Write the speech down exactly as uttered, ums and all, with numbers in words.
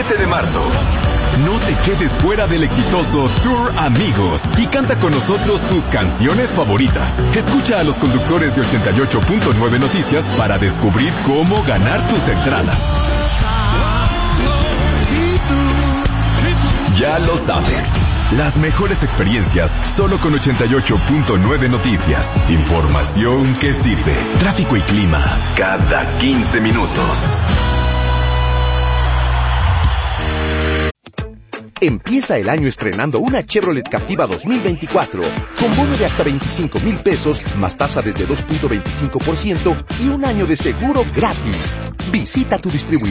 siete de marzo. No te quedes fuera del exitoso Tour Amigos y canta con nosotros tus canciones favoritas. Escucha a los conductores de ochenta y ocho punto nueve Noticias para descubrir cómo ganar tus entradas. Ya lo sabes, las mejores experiencias solo con ochenta y ocho punto nueve Noticias. Información que sirve. Tráfico y clima cada quince minutos. Empieza el año estrenando una Chevrolet Captiva dos mil veinticuatro, con bono de hasta veinticinco mil pesos, más tasa desde dos punto veinticinco por ciento y un año de seguro gratis. Visita tu distribuidor